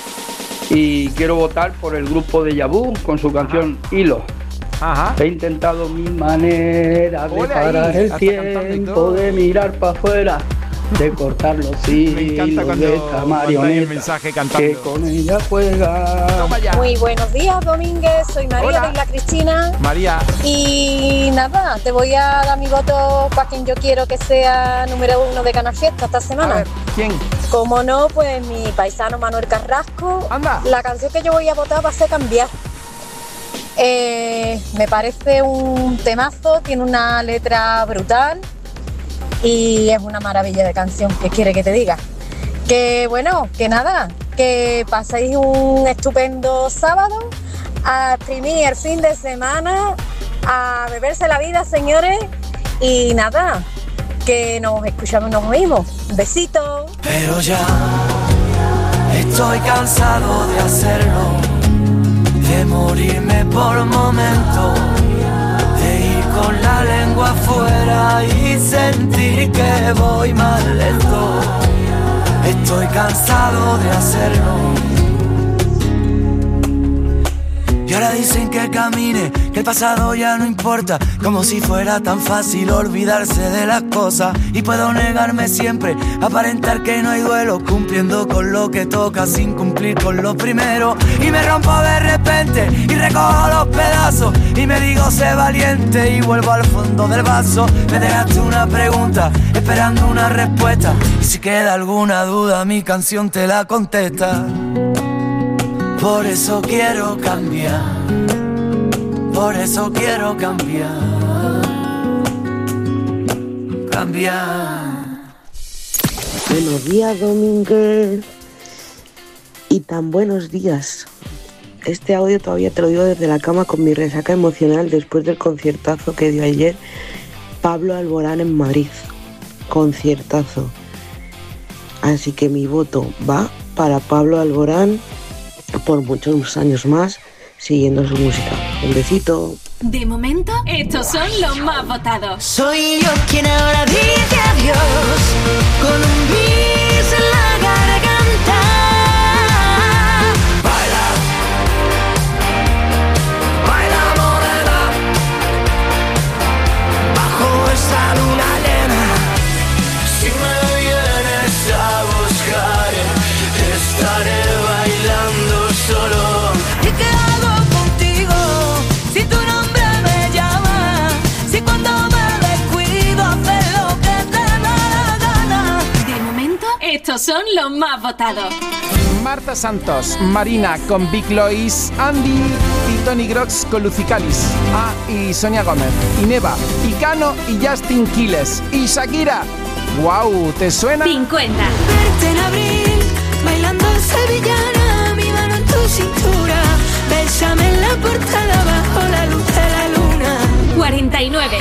Y quiero votar por el grupo de Yabú con su canción Hilo. Ajá. He intentado mi manera de Ole ahí, parar el hasta cantando y todo. tiempo, de mirar para afuera, de cortar los Me encanta hilos cuando de esta mandáis el marioneta mensaje que cantando. con ella juega. Toma ya. Muy buenos días, Domínguez. Soy María Hola. de Isla Cristina. María. Y nada, te voy a dar mi voto para quien yo quiero que sea número uno de Canal Fiesta esta semana. A ver, ¿quién? Como no, pues mi paisano Manuel Carrasco. Anda. La canción que yo voy a votar va a ser Cambiar. Eh, me parece un temazo, tiene una letra brutal y es una maravilla de canción. ¿Qué quiere que te diga? Que bueno, que nada, que paséis un estupendo sábado, a exprimir el fin de semana, a beberse la vida, señores, y nada, que nos escuchamos y nos oímos. Besitos. Pero ya estoy cansado de hacerlo, de morirme por momentos, de ir con la lengua afuera y sentir que voy más lento. Estoy cansado de hacerlo. Y ahora dicen que camine, que el pasado ya no importa, como si fuera tan fácil olvidarse de las cosas. Y puedo negarme siempre, aparentar que no hay duelo, cumpliendo con lo que toca sin cumplir con lo primero. Y me rompo de repente y recojo los pedazos y me digo sé valiente y vuelvo al fondo del vaso. Me dejaste una pregunta, esperando una respuesta, y si queda alguna duda mi canción te la contesta. Por eso quiero cambiar, por eso quiero cambiar, cambiar. Buenos días, Domínguez. Y tan buenos días. Este audio todavía te lo digo desde la cama con mi resaca emocional después del conciertazo que dio ayer Pablo Alborán en Madrid. Conciertazo. Así que mi voto va para Pablo Alborán por muchos años más siguiendo su música. Un besito. De momento, estos son los más votados. Soy yo quien ahora dice adiós con un bis en la garganta. Baila, baila morena, bajo esa luna llena. Si me vienes a buscar, estaré bailando solo. ¿Y qué hago contigo si tu nombre me llama? Si cuando me descuido haces lo que te da la gana. De momento, estos son los más votados. Marta Santos, Marina con Big Lois, Andy y Tony Grox con Lucicalis. Ah, y Sonia Gómez, y Neva, y Cano y Justin Quiles, y Shakira. ¡Wow! ¿Te suena? cincuenta. Verte en abril, bailando sevillana, mi mano en tu cintura. Bésame en la portada bajo la luz de la luna. cuarenta y nueve.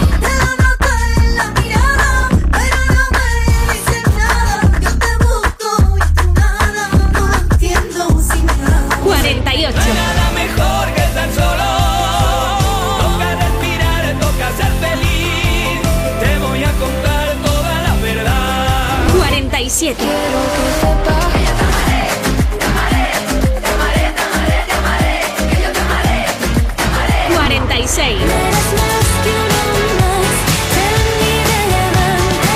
cuarenta y ocho. No hay nada mejor que estar solo. Toca respirar, toca ser feliz. Te voy a contar toda la verdad. cuarenta y siete. Quiero que sepas que yo te amaré, te amaré, te amaré, te amaré, te amaré, que yo te amaré, te amaré. cuarenta y seis. Eres más que uno más en mi relevante.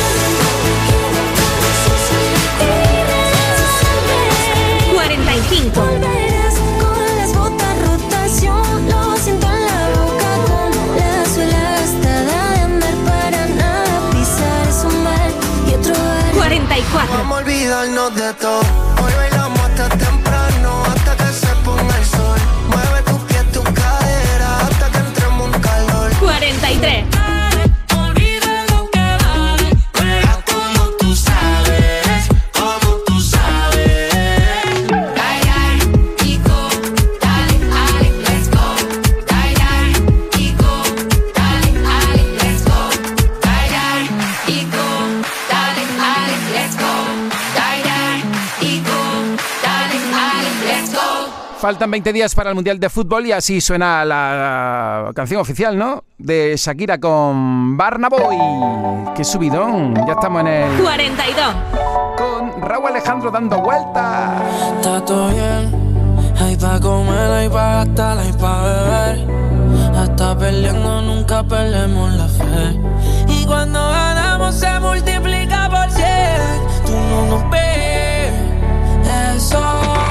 cuarenta y cinco. Volverás con las botas rotas, yo lo siento en la boca con la suela gastada de andar para nada. Pisar es un mal y otro bar. cuarenta y cuatro. Vamos a olvidarnos de todo. Hoy bailamos hasta temprano, hasta que se ponga el sol. Mueve tus pies, tu cadera, hasta que entremos en calor. cuarenta y tres. Olvida lo que vale. Juega como tú sabes, como tú sabes. Ay, ay, y go, dale, ay, let's go. Ay, ay, y go, dale, ay, let's go. Ay, ay, y go, dale, ay, let's go. Ay, ay, y go, dale, ay, let's go. Faltan veinte días para el Mundial de Fútbol y así suena la canción oficial, ¿no? De Shakira con Burna Boy. ¡Qué subidón! Ya estamos en el... cuarenta y dos. Con Raúl Alejandro dando vueltas. Está todo bien, hay pa' comer, hay pa' gastar, hay pa' beber. Hasta peleando nunca perdemos la fe. Y cuando ganamos se multiplica por cien. Tú no nos ves, eso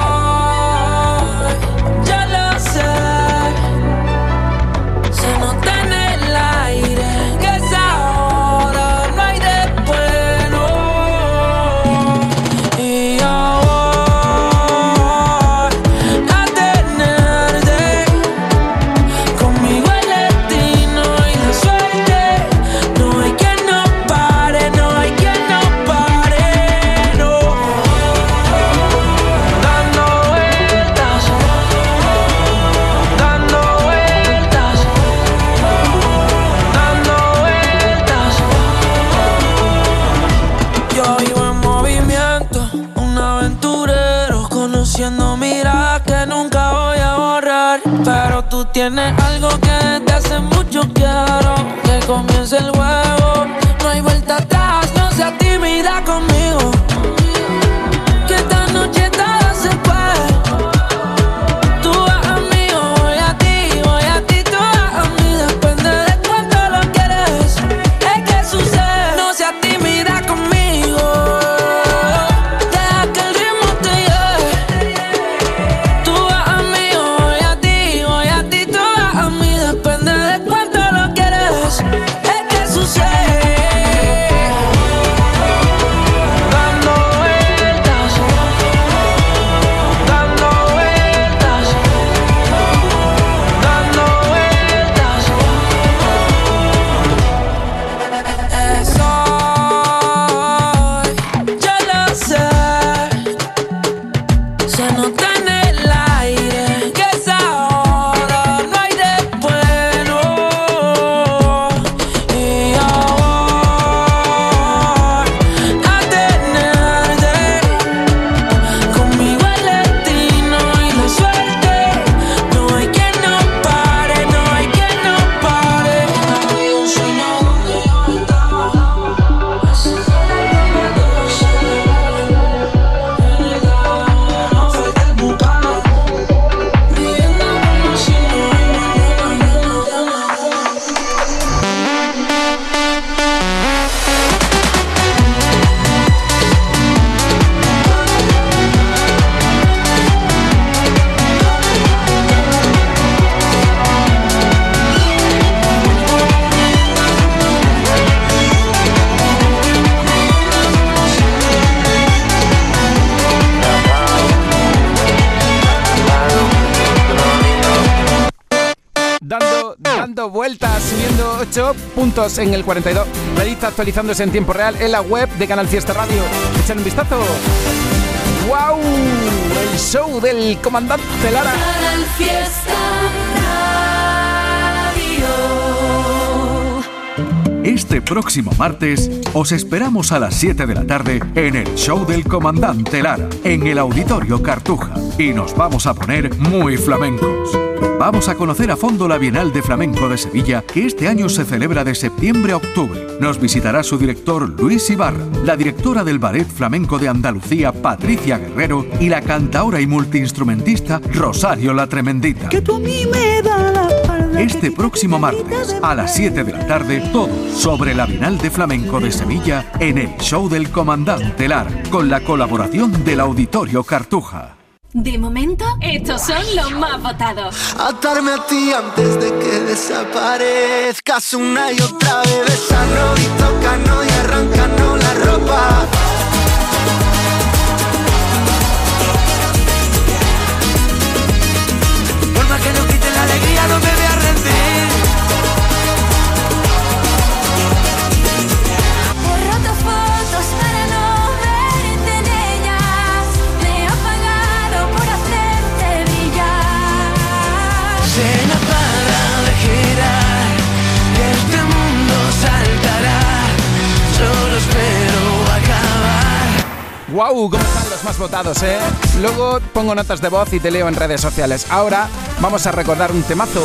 ya lo sé. Se nota en el aire que es ahora, no hay después, no. Y yo voy a tenerte conmigo el destino y la suerte. No hay quien nos pare, no hay quien nos pare, no. Dando vueltas, dando vueltas, dando vueltas. Yo vivo en movimiento, un aventurero, conociendo miradas que nunca voy a borrar. Pero tú tienes algo que desde hace mucho quiero, que comience el juego. No hay vuelta atrás, no seas tímida conmigo, que esta noche todo se puede. Tú vas a mí, yo voy a ti, voy a ti, tú vas a mí. Depende de cuánto lo quieres, es que sucede. No seas tímida conmigo, deja que el ritmo te lleve. Tú vas a mí, yo voy a ti, voy a ti, tú vas a mí. Depende de cuánto lo quieres, es que sucede. dando, dando vueltas, subiendo ocho puntos en el cuarenta y dos. La lista actualizándose en tiempo real en la web de Canal Fiesta Radio. Echen un vistazo. ¡Wow! El show del comandante Lara. Canal Fiesta Radio. Este próximo martes os esperamos a las siete de la tarde en el show del comandante Lara, en el Auditorio Cartuja. Y nos vamos a poner muy flamencos. Vamos a conocer a fondo la Bienal de Flamenco de Sevilla, que este año se celebra de septiembre a octubre. Nos visitará su director Luis Ibarra, la directora del Ballet Flamenco de Andalucía Patricia Guerrero y la cantaora y multiinstrumentista Rosario la Tremendita. Que tú a mí me da la espalda. Este próximo martes a las siete de la tarde, todo sobre la Bienal de Flamenco de Sevilla en el show del comandante Lara, con la colaboración del Auditorio Cartuja. De momento, estos son los más votados. Atarme a ti antes de que desaparezcas una y otra vez, besarnos y tocarnos y arrancarnos la ropa. Por más que nos quiten la alegría, no me voy a rendir. He roto fotos para no verte en ellas. Me he apagado por hacerte brillar. Se no para de girar y este mundo saltará. Solo espero acabar. ¡Wow! ¿Cómo están los más votados, eh? Luego pongo notas de voz y te leo en redes sociales. Ahora vamos a recordar un temazo.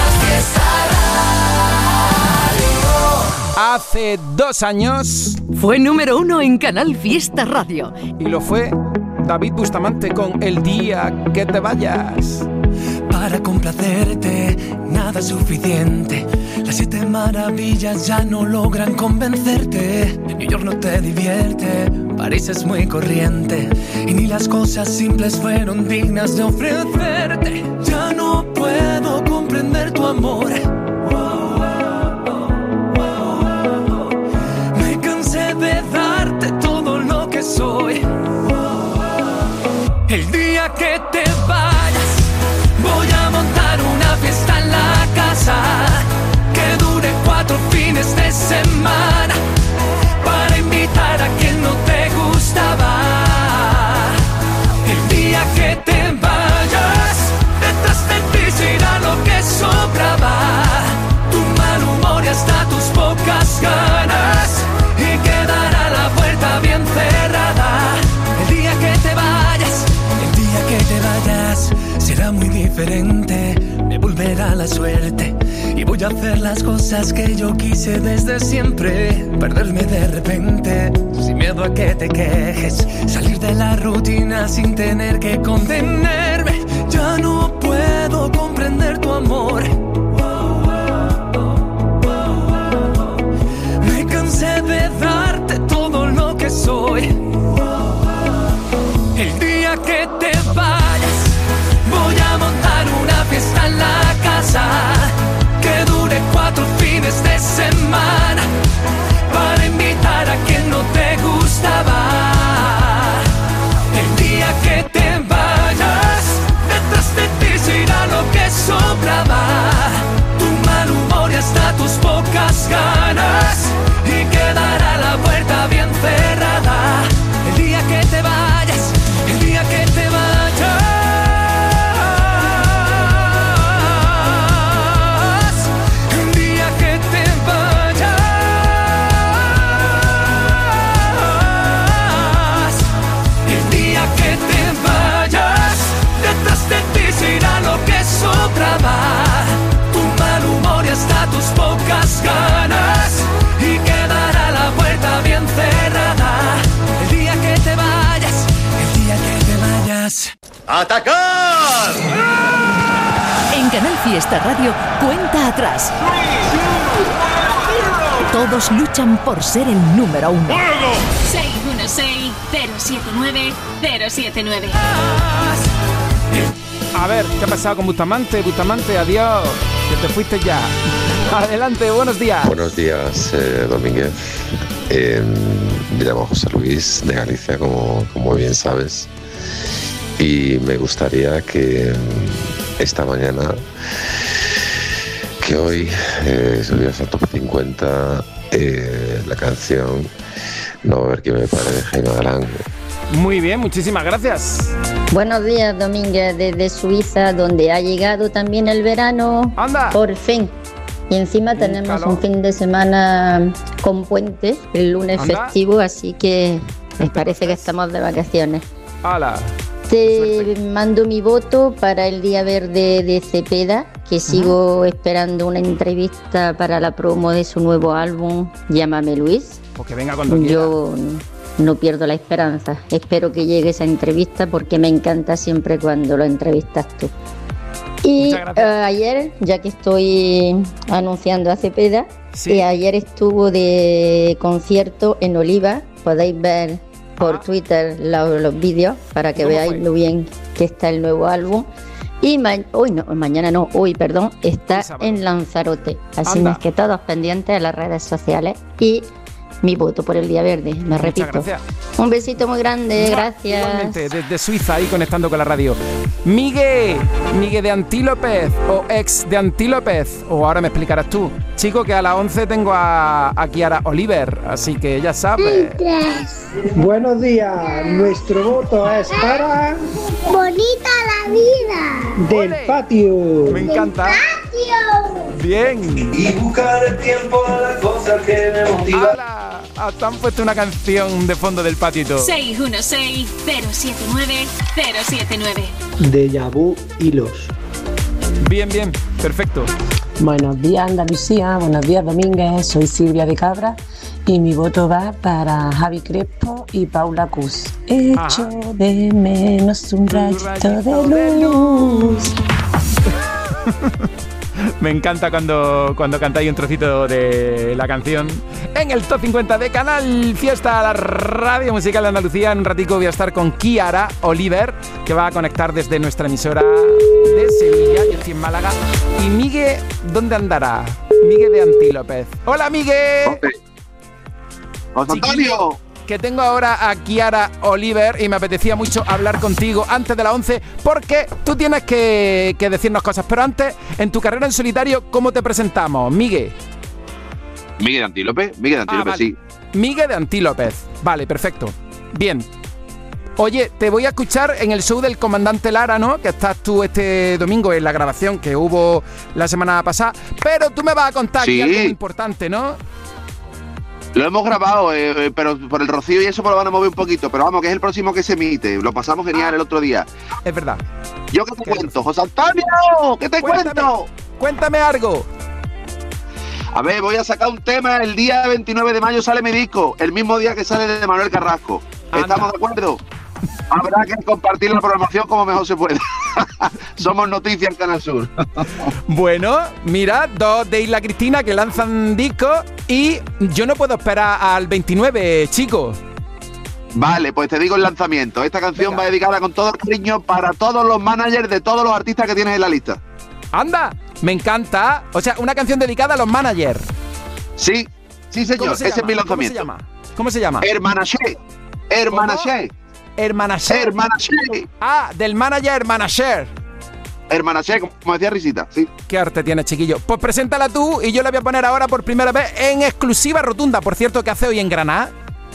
Hace dos años fue número uno en Canal Fiesta Radio. Y lo fue David Bustamante con El día que te vayas. Para complacerte, nada es suficiente. Las siete maravillas ya no logran convencerte. New York no te divierte, París es muy corriente. Y ni las cosas simples fueron dignas de ofrecerte. Ya no puedo comprender tu amor. Me cansé de darte todo lo que soy. El día que te vayas, voy a montar una fiesta en la casa que dure cuatro fines de semana para invitar a quien no te gustaba. El día que te vayas, detrás de ti se irá lo que sobraba. Tu mal humor y hasta tus pocas ganas, y quedará la puerta bien cerrada. El día que te vayas, el día que te vayas, será muy diferente, me volverá la suerte y voy a hacer las cosas que yo quise desde siempre. Perderme de repente, sin miedo a que te quejes, salir de la rutina sin tener que contenerme. Ya no puedo comprender tu amor. Me cansé de darte todo lo que soy. El día que te vayas, voy a montar una fiesta en la casa que dure cuatro fines de semana para invitar a quien no te gustaba. El día que te vayas, detrás de ti se irá lo que sobraba. Tu mal humor y hasta tus pocas ganas, y quedará la puerta bien cerrada. El día que te vayas, el día que te vayas, el día que te vayas, el día que te vayas, detrás de ti se irá lo que sobraba. Tu mal humor y hasta tus pocas ganas, y quedará la puerta bien cerrada. El día que te vayas, el día que te vayas. ¡Atacar! En Canal Fiesta Radio, cuenta atrás. Todos luchan por ser el número uno. seis uno seis, cero siete nueve, cero siete nueve. A ver, ¿qué ha pasado con Bustamante? Bustamante, adiós, que te fuiste ya. Adelante, buenos días. Buenos días, eh, Domínguez. Eh, me llamo José Luis, de Galicia, como, como bien sabes. Y me gustaría que esta mañana que hoy eh, subías a top cincuenta eh, la canción No va a ver qué me pare de Jaime Galán. Muy bien, muchísimas gracias. Buenos días, Domínguez, desde Suiza, donde ha llegado también el verano. ¡Anda! Por fin. Y encima tenemos calor. Un fin de semana con puente, el lunes ¡Anda! Festivo, así que me parece que estamos de vacaciones. ¡Hala! Te Suerte. Mando mi voto para el Día Verde de Cepeda, que sigo uh-huh. esperando una entrevista para la promo de su nuevo álbum, Llámame Luis. Pues que venga cuando Yo quiera. No pierdo la esperanza. Espero que llegue esa entrevista porque me encanta siempre cuando lo entrevistas tú. Y uh, ayer, ya que estoy anunciando a Cepeda, sí. eh, ayer estuvo de concierto en Oliva. Podéis ver por ah. Twitter los, los vídeos para que veáis fue? Lo bien que está el nuevo álbum. Y ma- hoy no, mañana no, hoy, perdón, está en Lanzarote. Así es que todos pendientes de las redes sociales y mi voto por el Día Verde, me Muchas repito. Gracias. Un besito muy grande, gracias. Igualmente, desde Suiza, ahí conectando con la radio. Miguel, Miguel de Antílopez, o ex de Antílopez, o ahora me explicarás tú. Chico, que a las once tengo a, a Kiara Oliver, así que ya sabes. Buenos días, nuestro voto es para... Bonita la vida. Del ¡Ole! Patio. Me encanta. Del patio. Bien. Y buscar el tiempo a las cosas que me motivan. ¡Hala! Hasta han puesto una canción de fondo del patio y todo. seis uno seis, cero siete nueve, cero siete nueve. Déjà Vu Hilos. Bien, bien, perfecto. Buenos días, Andalucía. Buenos días, Domínguez. Soy Silvia de Cabra y mi voto va para Javi Crespo y Paula Cus. Echo Ajá. de menos un rayito, rayito de luz. Me encanta cuando, cuando cantáis un trocito de la canción. En el Top cincuenta de Canal Fiesta, la radio musical de Andalucía. En un ratico voy a estar con Kiara Oliver, que va a conectar desde nuestra emisora de Sevilla. Yo estoy en Málaga. Y Miguel, ¿dónde andará? Miguel de Antílopez. ¡Hola, Miguel! ¡José Antonio! Que tengo ahora a Kiara Oliver y me apetecía mucho hablar contigo antes de las once porque tú tienes que, que decirnos cosas. Pero antes, en tu carrera en solitario, ¿cómo te presentamos, Miguel? Miguel de Antílopez, Miguel de Antílopez, ah, vale. sí. Miguel de Antílopez, vale, perfecto. Bien. Oye, te voy a escuchar en el show del Comandante Lara, ¿no? Que estás tú este domingo en la grabación que hubo la semana pasada. Pero tú me vas a contar sí. aquí algo muy importante, ¿no? Lo hemos grabado, eh, pero por el rocío y eso pues lo van a mover un poquito. Pero vamos, que es el próximo que se emite. Lo pasamos genial ah, el otro día. Es verdad. ¿Yo qué te cuento? ¡José Antonio! ¿Qué te cuéntame, cuento? Cuéntame algo. A ver, voy a sacar un tema. El día veintinueve de mayo sale mi disco. El mismo día que sale de Manuel Carrasco. Anda. ¿Estamos de acuerdo? Habrá que compartir la programación como mejor se pueda. Somos Noticias en Canal Sur. Bueno, mira, dos de Isla Cristina que lanzan discos y yo no puedo esperar al veintinueve, chicos. Vale, pues te digo el lanzamiento. Esta canción Venga. va dedicada con todo el cariño para todos los managers de todos los artistas que tienes en la lista. ¡Anda! Me encanta. O sea, una canción dedicada a los managers. Sí, sí señor, ese llama? es mi lanzamiento. ¿Cómo se llama? ¿Cómo se llama? Hermanaché. Hermanaché. Hermanaché. Hermanaché. Ah, del manager Hermanaché. Hermanaché, como decía Risita, sí. Qué arte tiene, chiquillo. Pues preséntala tú y yo la voy a poner ahora por primera vez en exclusiva rotunda. Por cierto, ¿qué hace hoy en Granada?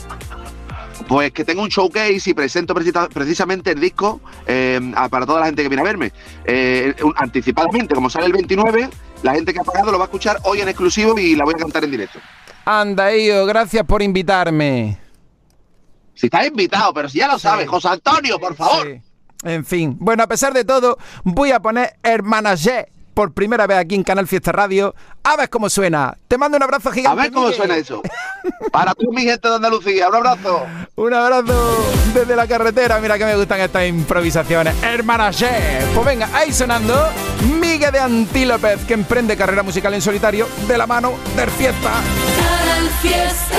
Pues que tengo un showcase y presento precisa, precisamente el disco eh, para toda la gente que viene a verme. Eh, anticipadamente, como sale el veintinueve, la gente que ha pagado lo va a escuchar hoy en exclusivo y la voy a cantar en directo. Anda, Io, gracias por invitarme. Si estás invitado, pero si ya lo sabes, sí. José Antonio, por favor. Sí. En fin, bueno, a pesar de todo, voy a poner Hermanaché por primera vez aquí en Canal Fiesta Radio. A ver cómo suena. Te mando un abrazo gigante. A ver cómo Miguel. suena eso. Para tú, mi gente de Andalucía, un abrazo. Un abrazo desde la carretera. Mira que me gustan estas improvisaciones. Hermanaché. Pues venga, ahí sonando Miguel de Antílopez, que emprende carrera musical en solitario de la mano del Fiesta. Canal Fiesta.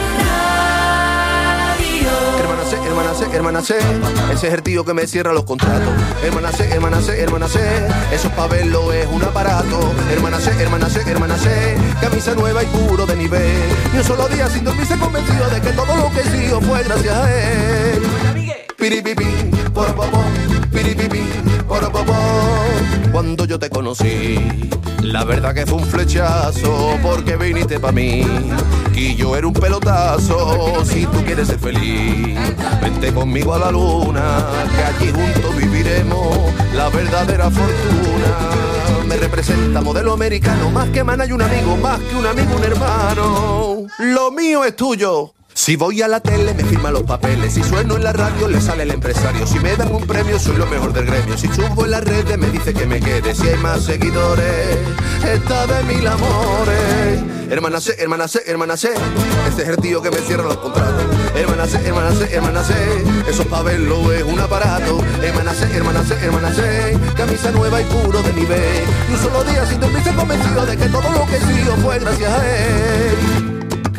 Hermana C, hermana C, hermana C, ese es el tío que me cierra los contratos. Hermana C, hermana C, hermana C, eso pa' verlo es un aparato. Hermana C, hermana C, hermana C, camisa nueva y puro de nivel. Y un solo día sin dormirse convencido de que todo lo que hizo fue gracias a él. Piripipi, por popó, piripipi, por popó. Cuando yo te conocí. La verdad que fue un flechazo porque viniste pa' mí. Y yo era un pelotazo, si tú quieres ser feliz. Vente conmigo a la luna, que allí juntos viviremos la verdadera fortuna. Me representa modelo americano, más que mana y un amigo, más que un amigo, un hermano. Lo mío es tuyo. Si voy a la tele me firman los papeles, si sueno en la radio le sale el empresario, si me dan un premio soy lo mejor del gremio, si subo en las redes me dice que me quede, si hay más seguidores está de mil amores. Hermana C, hermana C, hermana C, este es el tío que me cierra los contratos. Hermana C, hermana C, hermana C, eso pa' verlo es un aparato. Hermana C, hermana C, hermana C, camisa nueva y puro de nivel, y un solo día sin dormirse convencido de que todo lo que sigo fue gracias a él.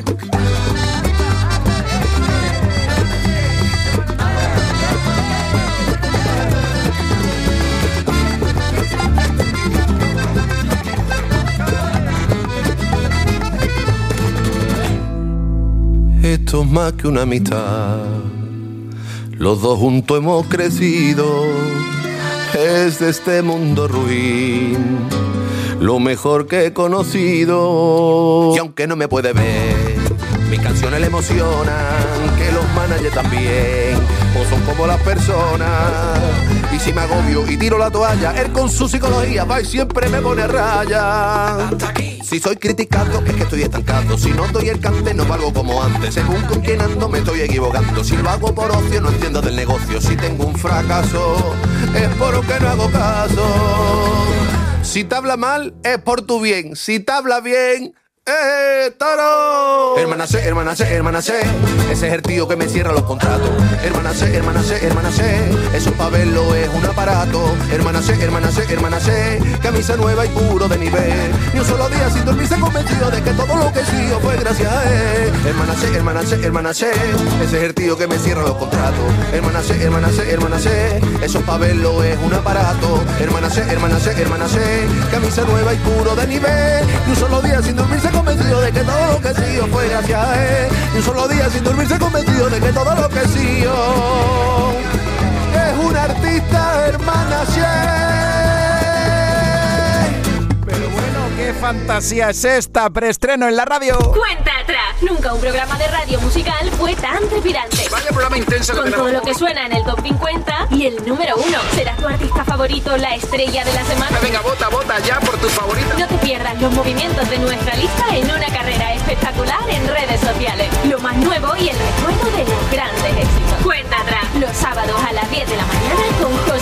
Esto es más que una amistad, los dos juntos hemos crecido, es de este mundo ruin lo mejor que he conocido. Y aunque no me puede ver, mis canciones le emocionan, que los managers también, o son como las personas. Y si me agobio y tiro la toalla, él con su psicología va y siempre me pone a raya. Si soy criticado es que estoy estancado, si no doy el cante no valgo como antes, según con quien ando me estoy equivocando, si lo hago por ocio no entiendo del negocio, si tengo un fracaso es porque no hago caso. Si te habla mal es por tu bien, si te habla bien, ¡eh, toro! Hermana C, hermana C, hermana C, ese es el tío que me cierra los contratos. Hermana C, hermana C, hermana C, eso pa' verlo es un aparato. Hermana C, hermana C, hermana C, camisa nueva y puro de nivel, ni un solo día sin dormirse convencido de que todo lo que sigo fue gracias a él. Hermana C, hermana C, hermana C, ese es el tío que me cierra los contratos. Hermana C, hermana C, hermana C, eso pa' verlo es un aparato. Hermana C, hermana C, hermana C, camisa nueva y puro de nivel, ni un solo día sin dormirse convencido de que todo lo que sigo fue gracias a él. Y un solo día sin dormirse convencido de que todo lo que sigo es un artista, hermana Che. Pero bueno, qué fantasía es esta, preestreno en la radio. Cuenta atrás. Nunca un programa de radio musical fue tan trepidante. Vaya programa intenso que Con tenemos. todo lo que suena en el top cincuenta y el número uno. ¿Será tu artista favorito la estrella de la semana? Venga, vota, vota ya por tus favoritas. No te pierdas los movimientos de nuestra lista en una carrera espectacular en redes sociales. Lo más nuevo y el recuerdo de los grandes éxitos. Cuenta atrás. Los sábados a las diez de la mañana con José